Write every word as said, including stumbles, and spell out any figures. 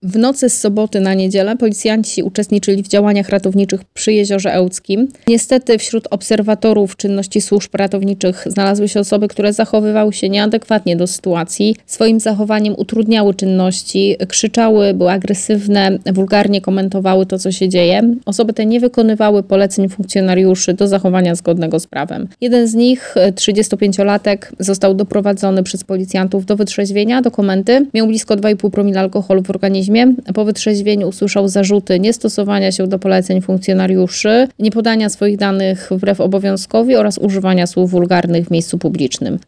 W nocy z soboty na niedzielę policjanci uczestniczyli w działaniach ratowniczych przy Jeziorze Ełckim. Niestety wśród obserwatorów czynności służb ratowniczych znalazły się osoby, które zachowywały się nieadekwatnie do sytuacji. Swoim zachowaniem utrudniały czynności, krzyczały, były agresywne, wulgarnie komentowały to, co się dzieje. Osoby te nie wykonywały poleceń funkcjonariuszy do zachowania zgodnego z prawem. Jeden z nich, trzydziestopięciolatek, został doprowadzony przez policjantów do wytrzeźwienia, do komendy. Miał blisko dwa i pół promila alkoholu w organizmie. Po wytrzeźwieniu usłyszał zarzuty niestosowania się do poleceń funkcjonariuszy, niepodania swoich danych wbrew obowiązkowi oraz używania słów wulgarnych w miejscu publicznym.